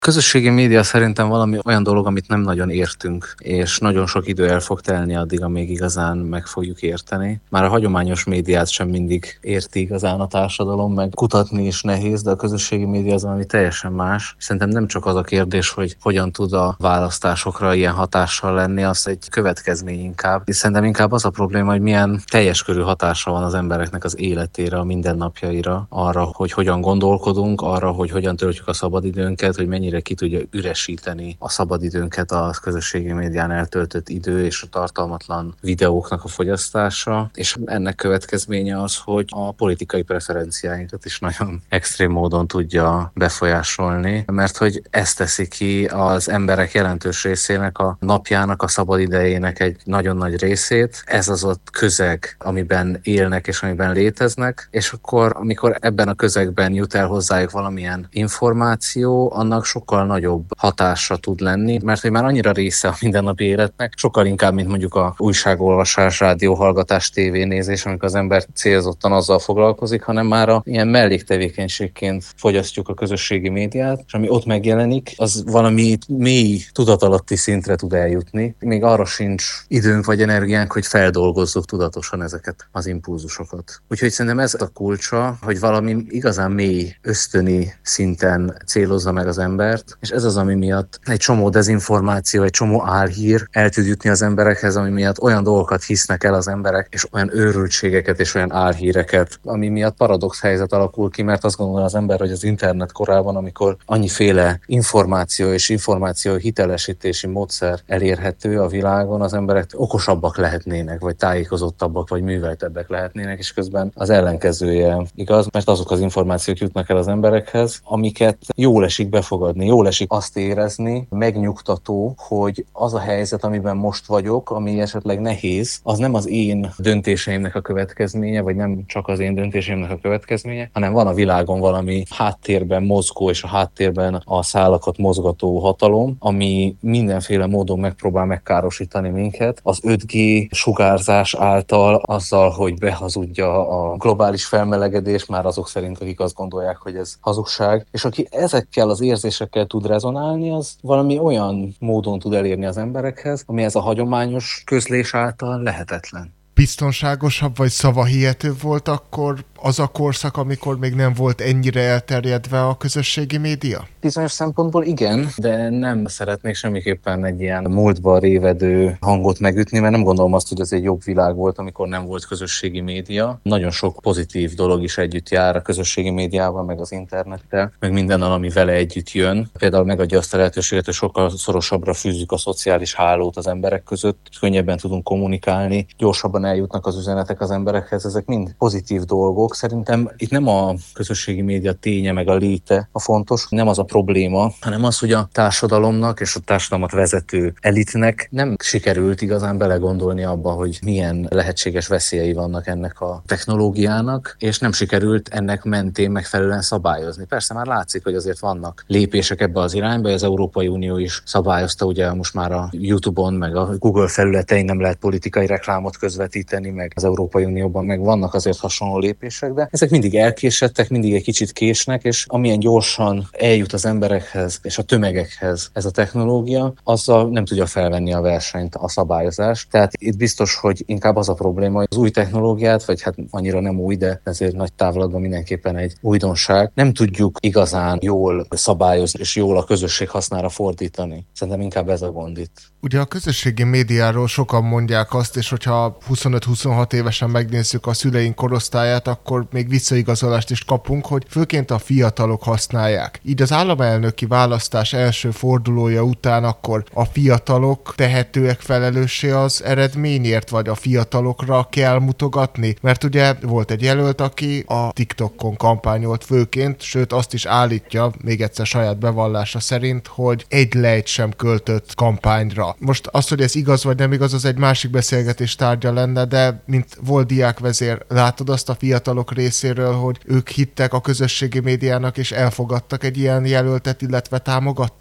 Közösségi média szerintem valami olyan dolog, amit nem nagyon értünk, és nagyon sok idő el fog telni addig, amíg igazán meg fogjuk érteni. Már a hagyományos médiát sem mindig érti igazán a társadalom, meg kutatni is nehéz, de a közösségi média az valami teljesen más. Szerintem nem csak az a kérdés, hogy hogyan tud a választásokra ilyen hatással lenni, az egy következmény inkább. És szerintem inkább az a probléma, hogy milyen teljes körű hatása van az embereknek az életére, a mindennapjaira, arra, hogy hogyan gondolkodunk, arra, hogy hogyan töltjük a szabadidőnket, hogy mennyire ki tudja üresíteni a szabadidőnket a közösségi médián eltöltött idő és a tartalmatlan videóknak a fogyasztása, és ennek következménye az, hogy a politikai preferenciáinkat is nagyon extrém módon tudja befolyásolni, mert hogy ezt teszi ki az emberek jelentős részének a napjának, a szabadidejének egy nagyon nagy részét. Ez az ott közeg, amiben élnek és amiben léteznek, és akkor, amikor ebben a közegben jut el hozzájuk valamilyen információ, annak sokkal nagyobb hatása tud lenni, mert hogy már annyira része a mindennapi életnek, sokkal inkább, mint mondjuk a újságolvasás, rádióhallgatás, tévénézés, amikor az ember célzottan azzal foglalkozik, hanem már a ilyen melléktevékenységként fogyasztjuk a közösségi médiát, és ami ott megjelenik, az valami mély tudatalatti szintre tud eljutni. Még arra sincs időnk vagy energiánk, hogy feldolgozzuk tudatosan ezeket az impulzusokat. Úgyhogy szerintem ez a kulcsa, hogy valami igazán mély ösztöni szinten célozza meg az embert, és ez az, ami miatt egy csomó dezinformáció, egy csomó álhír el tud jutni az emberekhez, ami miatt olyan dolgokat hisznek el az emberek, és olyan őrültségeket és olyan álhíreket, ami miatt paradox helyzet alakul ki, mert azt gondolja az ember, hogy az internet korában, amikor annyiféle információ és információ hitelesítési módszer elérhető a világon, az emberek okosabbak lehetnének, vagy tájékozottabbak, vagy műveltebbek lehetnének, és közben az ellenkezője igaz, mert azok az információk jutnak el az emberekhez, amiket jól esik befogadni, jól esik azt érezni, megnyugtató, hogy az a helyzet, amiben most vagyok, ami esetleg nehéz, az nem az én döntéseimnek a következménye, vagy nem csak az én döntéseimnek a következménye, hanem van a világon valami háttérben mozgó és a háttérben a szálakat mozgató hatalom, ami mindenféle módon megpróbál megkárosítani minket. Az 5G sugárzás által azzal, hogy behazudja a globális felmelegedés, már azok szerint, akik azt gondolják, hogy ez hazugság, és aki ezekkel az érzésekkel tud rezonálni, az valami olyan módon tud elérni az emberekhez, ami ez a hagyományos közlés által lehetetlen. Biztonságosabb vagy szavahihetőbb volt akkor az a korszak, amikor még nem volt ennyire elterjedve a közösségi média? Bizonyos szempontból igen, de nem szeretnék semmiképpen egy ilyen múltba révedő hangot megütni, mert nem gondolom azt, hogy ez egy jobb világ volt, amikor nem volt közösségi média. Nagyon sok pozitív dolog is együtt jár a közösségi médiával, meg az internettel, meg mindennel, ami vele együtt jön. Például megadja azt a lehetőséget, hogy sokkal szorosabbra fűzzük a szociális hálót az emberek között, könnyebben tudunk kommunikálni, gyorsabban eljutnak az üzenetek az emberekhez, ezek mind pozitív dolgok. Szerintem itt nem a közösségi média ténye meg a léte a fontos, nem az a probléma, hanem az, hogy a társadalomnak és a társadalmat vezető elitnek nem sikerült igazán belegondolni abba, hogy milyen lehetséges veszélyei vannak ennek a technológiának, és nem sikerült ennek mentén megfelelően szabályozni. Persze már látszik, hogy azért vannak lépések ebbe az irányba, az Európai Unió is szabályozta, ugye most már a YouTube-on, meg a Google felületein nem lehet politikai reklámot közvetíteni, meg az Európai Unióban meg vannak azért hasonló lépések, de ezek mindig elkésedtek, mindig egy kicsit késnek, és amilyen gyorsan eljut az emberekhez és a tömegekhez ez a technológia, azzal nem tudja felvenni a versenyt a szabályozás. Tehát itt biztos, hogy inkább az a probléma, hogy az új technológiát, vagy hát annyira nem új, de ezért nagy távlatban mindenképpen egy újdonság, nem tudjuk igazán jól szabályozni és jól a közösség hasznára fordítani. Szerintem inkább ez a gond itt. Ugye a közösségi médiáról sokan mondják azt, és hogyha 25-26 évesen megnézzük a szüleink korosztályát, akkor még visszaigazolást is kapunk, hogy főként a fiatalok használják. Így az államelnöki választás első fordulója után akkor a fiatalok tehetőek felelőssé az eredményért, vagy a fiatalokra kell mutogatni? Mert ugye volt egy jelölt, aki a TikTokon kampányolt főként, sőt azt is állítja, még egyszer saját bevallása szerint, hogy egy lejt sem költött kampányra. Most az, hogy ez igaz vagy nem igaz, az egy másik beszélgetés tárgya lenne, de mint volt diákvezér, látod azt a fiatalok részéről, hogy ők hittek a közösségi médiának és elfogadtak egy ilyen jelöltet, illetve támogatták?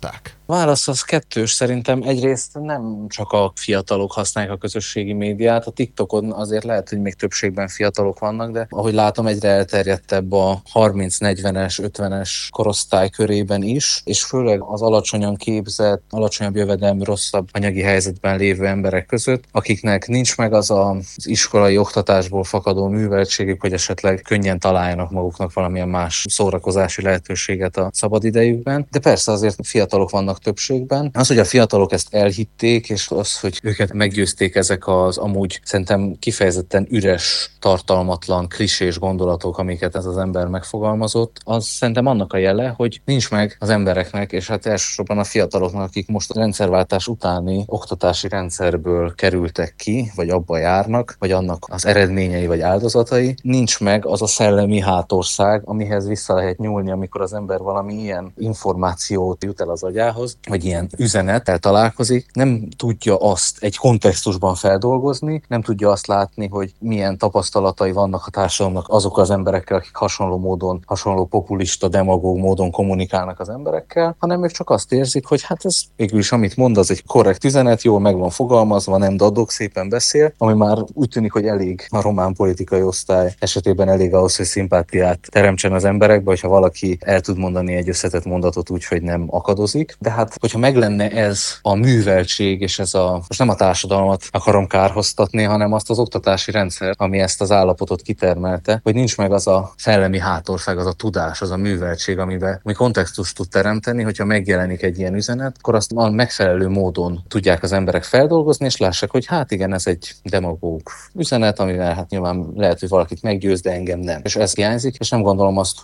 Válasz az kettős, szerintem egyrészt nem csak a fiatalok használják a közösségi médiát, a TikTokon azért lehet, hogy még többségben fiatalok vannak, de ahogy látom, egyre elterjedtebb a 30-40-es, 50-es korosztály körében is, és főleg az alacsonyan képzett, alacsonyabb jövedelmű, rosszabb anyagi helyzetben lévő emberek között, akiknek nincs meg az iskolai oktatásból fakadó műveltségük, hogy esetleg könnyen találjanak maguknak valamilyen más szórakozási lehetőséget a szabadidejükben. De persze azért fiatalok vannak többségben. Az, hogy a fiatalok ezt elhitték, és az, hogy őket meggyőzték ezek az amúgy szerintem kifejezetten üres, tartalmatlan, klisés gondolatok, amiket ez az ember megfogalmazott, az szerintem annak a jele, hogy nincs meg az embereknek, és hát elsősorban a fiataloknak, akik most a rendszerváltás utáni oktatási rendszerből kerültek ki, vagy abba járnak, vagy annak az eredményei vagy áldozatai, nincs meg az a szellemi hátország, amihez vissza lehet nyúlni, amikor az ember valami ilyen információt jut el az agyához, vagy ilyen üzenettel találkozik, nem tudja azt egy kontextusban feldolgozni, nem tudja azt látni, hogy milyen tapasztalatai vannak a társadalomnak azok az emberekkel, akik hasonló módon, hasonló populista, demagóg módon kommunikálnak az emberekkel, hanem ők csak azt érzik, hogy hát ez végül is, amit mond, az egy korrekt üzenet, jól meg van fogalmazva, nem daddog, szépen beszél, ami már úgy tűnik, hogy elég a román politikai osztály esetében elég ahhoz, hogy szimpátiát teremtsen az emberekbe, hogyha valaki el tud mondani egy összetett mondatot úgy, hogy nem akadozik. De hát, hogyha meg lenne ez a műveltség, és most nem a társadalmat akarom kárhoztatni, hanem azt az oktatási rendszer, ami ezt az állapotot kitermelte, hogy nincs meg az a szellemi hátország, az a tudás, az a műveltség, ami kontextust tud teremteni, hogyha megjelenik egy ilyen üzenet, akkor azt a megfelelő módon tudják az emberek feldolgozni, és lássák, hogy hát igen, ez egy demagóg üzenet, amivel hát nyilván lehet, hogy valakit meggyőz, de engem nem. És ez hiányzik, és nem gondolom azt,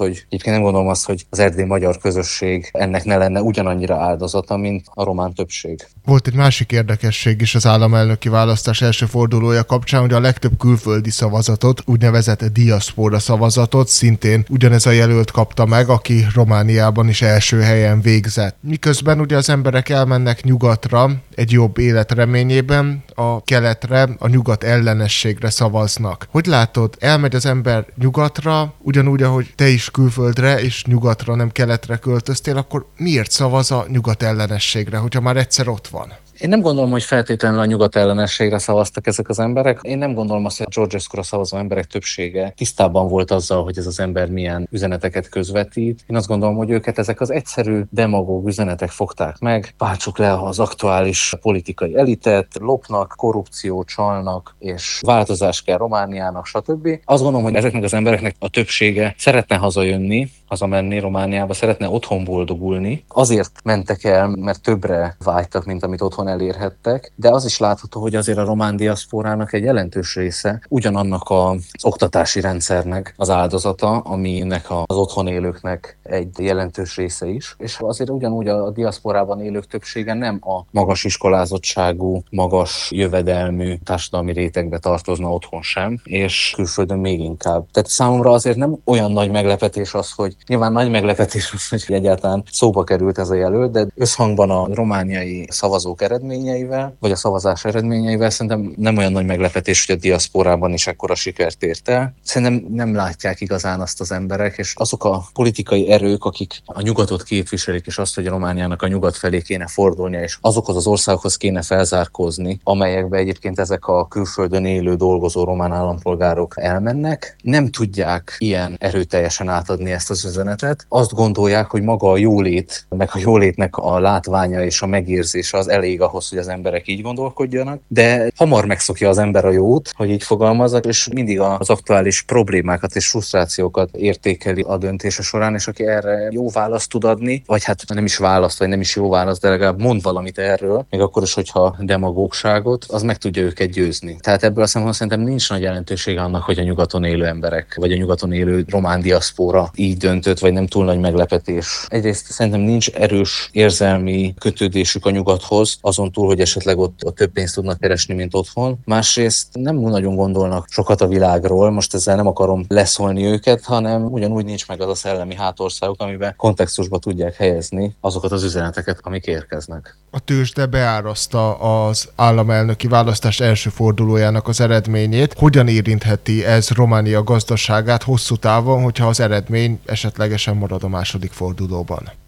hogy az erdélyi magyar közösség ennek ne lenne ugyanannyira áldozata, mint a román többség. Volt egy másik érdekesség is az államelnöki választás első fordulója kapcsán, hogy a legtöbb külföldi szavazatot, úgynevezett diaszpóra szavazatot szintén ugyanez a jelölt kapta meg, aki Romániában is első helyen végzett. Miközben ugye az emberek elmennek nyugatra egy jobb élet reményében, a keletre, a nyugat ellenességre szavaznak. Hogy látod, elmegy az ember nyugatra, ugyanúgy, ahogy te is külföldre és nyugatra, nem keletre költöztél, akkor miért szavaz a nyugat ellenességre, hogyha már egyszer ott van? Én nem gondolom, hogy feltétlenül a nyugat ellenességre szavaztak ezek az emberek. Én nem gondolom azt, hogy a Ceausescura szavazó emberek többsége tisztában volt azzal, hogy ez az ember milyen üzeneteket közvetít. Én azt gondolom, hogy őket ezek az egyszerű demagóg üzenetek fogták meg. Váltsuk le az aktuális politikai elitet, lopnak, korrupció, csalnak, és változás kell Romániának, stb. Azt gondolom, hogy ezeknek az embereknek a többsége szeretne hazamenni Romániába, szeretne otthon boldogulni. Azért mentek el, mert többre vágytak, mint amit otthon elérhettek, de az is látható, hogy azért a román diaszporának egy jelentős része ugyanannak az oktatási rendszernek az áldozata, aminek az otthon élőknek egy jelentős része is. És azért ugyanúgy a diaszporában élők többsége nem a magas iskolázottságú, magas jövedelmű társadalmi rétegbe tartozna otthon sem, és külföldön még inkább. Tehát számomra azért nem olyan nagy meglepetés az, hogy nyilván nagy meglepetés az, hogy egyáltalán szóba került ez a jelölt, de összhangban a romániai szavazók eredményeivel, vagy a szavazás eredményeivel szerintem nem olyan nagy meglepetés, hogy a diaszporában is ekkora sikert ért el. Szerintem nem látják igazán azt az emberek, és azok a politikai erők, akik a nyugatot képviselik, és azt, hogy Romániának a nyugat felé kéne fordulnia, és azokhoz az országokhoz kéne felzárkózni, amelyekbe egyébként ezek a külföldön élő, dolgozó román állampolgárok elmennek, nem tudják ilyen erőteljesen átadni ezt az üzenetet. Azt gondolják, hogy maga a jólét, meg a jólétnek a látványa és a megérzése az elég ahhoz, hogy az emberek így gondolkodjanak, de hamar megszokja az ember a jót, hogy így fogalmazzak, és mindig az aktuális problémákat és frusztrációkat értékeli a döntése során, és aki erre jó választ tud adni, vagy hát nem is választ, vagy nem is jó választ, de legalább mond valamit erről, még akkor is, hogyha demagógságot, az meg tudja őket győzni. Tehát ebből a szempontból szerintem nincs nagy jelentősége annak, hogy a nyugaton élő emberek, vagy a nyugaton élő román diaszpóra így döntött, vagy nem túl nagy meglepetés. Egyrészt szerintem nincs erős érzelmi kötődésük a nyugathoz, azon túl, hogy esetleg ott több pénzt tudnak keresni, mint otthon. Másrészt nem nagyon gondolnak sokat a világról, most ezzel nem akarom leszólni őket, hanem ugyanúgy nincs meg az a szellemi hátországuk, amiben kontextusba tudják helyezni azokat az üzeneteket, amik érkeznek. A tőzsde beáraszta az államelnöki választás első fordulójának az eredményét. Hogyan érintheti ez Románia gazdaságát hosszú távon, hogyha az eredmény esetlegesen marad a második fordulóban?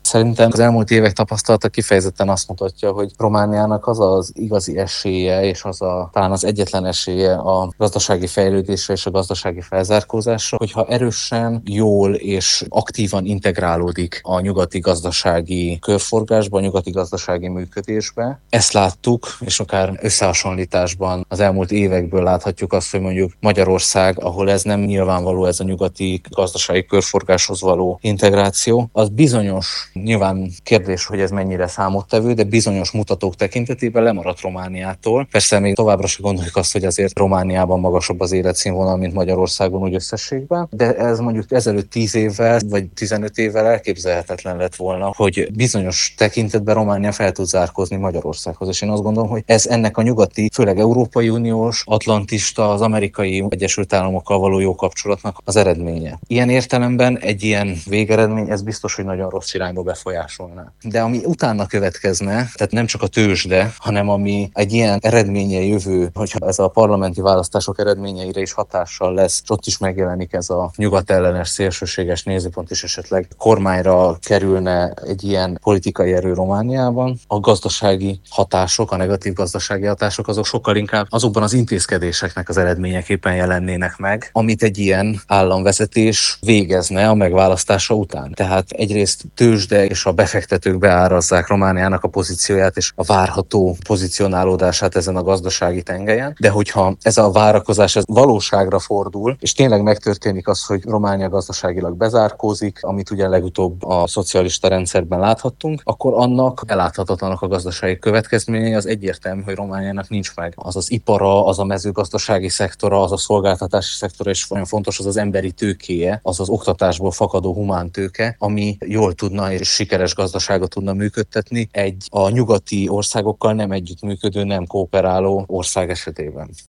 Szerintem az elmúlt évek tapasztalata kifejezetten azt mutatja, hogy Romániának az az igazi esélye, és talán az egyetlen esélye a gazdasági fejlődésre és a gazdasági felzárkózásra, hogyha erősen, jól és aktívan integrálódik a nyugati gazdasági körforgásba, a nyugati gazdasági működésbe. Ezt láttuk, és akár összehasonlításban az elmúlt évekből láthatjuk azt, hogy mondjuk Magyarország, ahol ez nem nyilvánvaló, ez a nyugati gazdasági körforgáshoz való integráció, az bizonyos, nyilván kérdés, hogy ez mennyire számottevő, de bizonyos mutatók tekintetében lemaradt Romániától. Persze még továbbra sem gondoljuk azt, hogy azért Romániában magasabb az életszínvonal, mint Magyarországon úgy összességben, de ez mondjuk ezelőtt 10 évvel vagy 15 évvel elképzelhetetlen lett volna, hogy bizonyos tekintetben Románia fel tud zárkózni Magyarországhoz. És én azt gondolom, hogy ez ennek a nyugati, főleg Európai Uniós, atlantista, az Amerikai Egyesült Államokkal való jó kapcsolatnak az eredménye. Ilyen értelemben egy ilyen végeredmény, ez biztos, hogy nagyon rossz irányba befolyásolná. De ami utána következne, tehát nem csak a tőzsde, hanem ami egy ilyen eredménye jövő, hogyha ez a parlamenti választások eredményeire is hatással lesz, és ott is megjelenik ez a nyugatellenes szélsőséges nézőpont, és esetleg kormányra kerülne egy ilyen politikai erő Romániában, a gazdasági hatások, a negatív gazdasági hatások azok sokkal inkább azokban az intézkedéseknek az eredményeképpen jelennének meg, amit egy ilyen államvezetés végezne a megválasztása után. Tehát egyrészt tőzsde és a befektetők beárazzák Romániának a pozícióját és a várható pozícionálódását ezen a gazdasági tengelyen, de hogyha ez a várakozás ez valóságra fordul, és tényleg megtörténik az, hogy Románia gazdaságilag bezárkózik, amit ugye legutóbb a szocialista rendszerben láthattunk, akkor annak eláthatatlanak a gazdasági következményei. Az egyértelmű, hogy Romániának nincs meg az az ipara, az a mezőgazdasági szektora, az a szolgáltatási szektora, és olyan fontos az az emberi tőkéje, az az oktatásból fakadó humántőke, ami jól tudna és sikeres gazdaságot tudna működtetni egy a nyugati országokkal nem együttműködő, nem kooperáló ország esetében.